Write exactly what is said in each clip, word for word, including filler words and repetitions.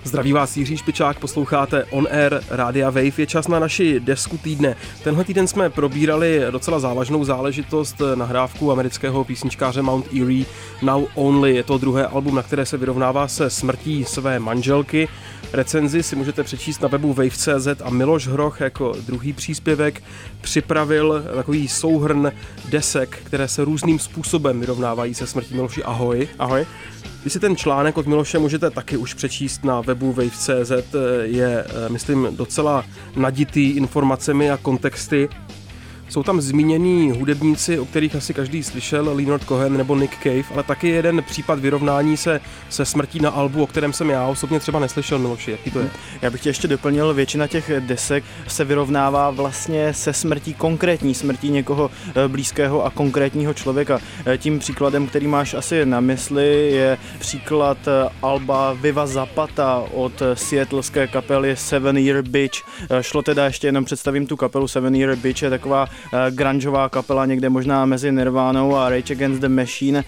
Zdraví vás Jiří Špičák, posloucháte On Air Rádia Wave. Je čas na naši desku týdne. Tenhle týden jsme probírali docela závažnou záležitost, nahrávku amerického písničkáře Mount Eerie Now Only. Je to druhé album, na které se vyrovnává se smrtí své manželky. Recenzi si můžete přečíst na webu wave tečka cé zet a Miloš Hroch jako druhý příspěvek připravil takový souhrn desek, které se různým způsobem vyrovnávají se smrtí. Miloši, ahoj. Ahoj. Vy si ten článek od Miloše můžete taky už přečíst na webu wave tečka cé zet. Je, myslím, docela naditý informacemi a kontexty. Jsou tam zmínění hudebníci, o kterých asi každý slyšel, Leonard Cohen nebo Nick Cave, ale taky jeden případ vyrovnání se se smrtí na albu, o kterém jsem já osobně třeba neslyšel. Miloši, jaký to je? Já bych tě ještě doplnil, většina těch desek se vyrovnává vlastně se smrtí, konkrétní smrtí někoho blízkého a konkrétního člověka. Tím příkladem, který máš asi na mysli, je příklad alba Viva Zapata od seattlské kapely Seven Year Bitch. Šlo teda, ještě jenom představím tu kapelu Seven Year Bitch, je taková grungeová kapela někde možná mezi Nirvánou a Rage Against the Machine.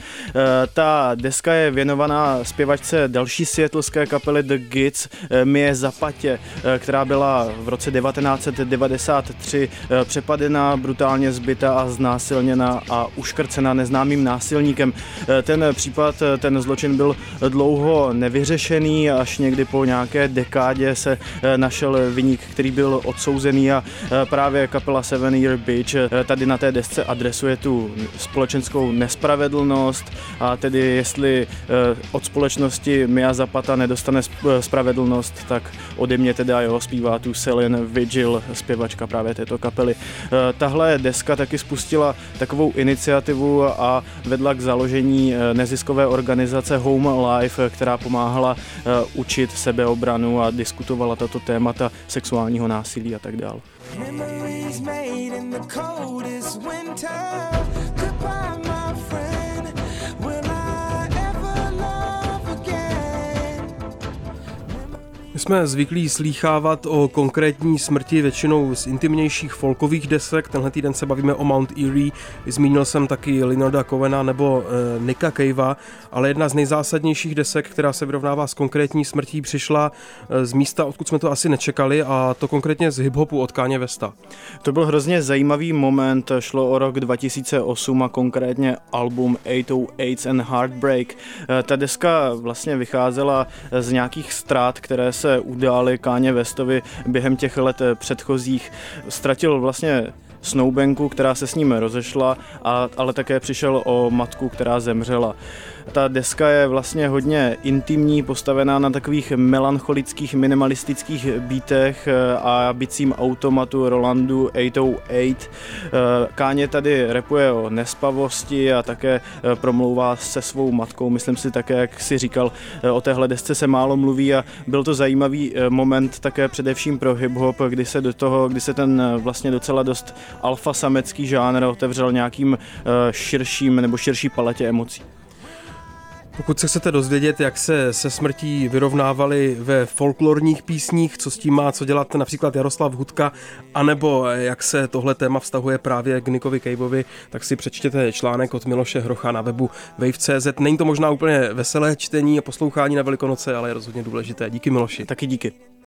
Ta deska je věnovaná zpěvačce další seattlské kapely The Gids, Mie Zapatě, která byla v roce devatenáct set devadesát tři přepadená, brutálně zbita a znásilněna a uškrcena neznámým násilníkem. Ten případ, ten zločin byl dlouho nevyřešený, až někdy po nějaké dekádě se našel viník, který byl odsouzený, a právě kapela Seven Year Bitch tady na té desce adresuje tu společenskou nespravedlnost, a tedy jestli od společnosti Mia Zapata nedostane spravedlnost, tak ode mě teda jeho zpívá tu Celine Vigil, zpěvačka právě této kapely. Tahle deska taky spustila takovou iniciativu a vedla k založení neziskové organizace Home Life, která pomáhala učit sebeobranu a diskutovala tato témata sexuálního násilí a tak dále. Memories made in the coldest winter. Goodbye, my friend. Will I ever love again? My jsme zvyklí slýchávat o konkrétní smrti většinou z intimnějších folkových desek. Tenhle týden se bavíme o Mount Eerie. Zmínil jsem taky Leonarda Cohena nebo e, Nicka Cavea, ale jedna z nejzásadnějších desek, která se vyrovnává s konkrétní smrtí, přišla e, z místa, odkud jsme to asi nečekali, a to konkrétně z hiphopu od Kanye Westa. To byl hrozně zajímavý moment, šlo o rok dva tisíce osm a konkrétně album osm set osm and Heartbreak. E, ta deska vlastně vycházela z nějakých ztrát, které se udály Kanye Westovi během těch let předchozích. Ztratil vlastně snoubenku, která se s ním rozešla, a, ale také přišel o matku, která zemřela. Ta deska je vlastně hodně intimní, postavená na takových melancholických, minimalistických beatech a bicím automatu Rolandu osm set osm. Kanye tady rapuje o nespavosti a také promlouvá se svou matkou. Myslím si také, jak si říkal, o téhle desce se málo mluví a byl to zajímavý moment také především pro hip-hop, kdy se do toho, kdy se ten vlastně docela dost alfa samecký žánr otevřel nějakým širším nebo širší paletě emocí. Pokud se chcete dozvědět, jak se se smrtí vyrovnávali ve folklorních písních, co s tím má co dělat například Jaroslav Hudka, anebo jak se tohle téma vztahuje právě k Nickovi Caveovi, tak si přečtěte článek od Miloše Hrocha na webu wave tečka cé zet. Není to možná úplně veselé čtení a poslouchání na Velikonoce, ale je rozhodně důležité. Díky, Miloši. Taky díky.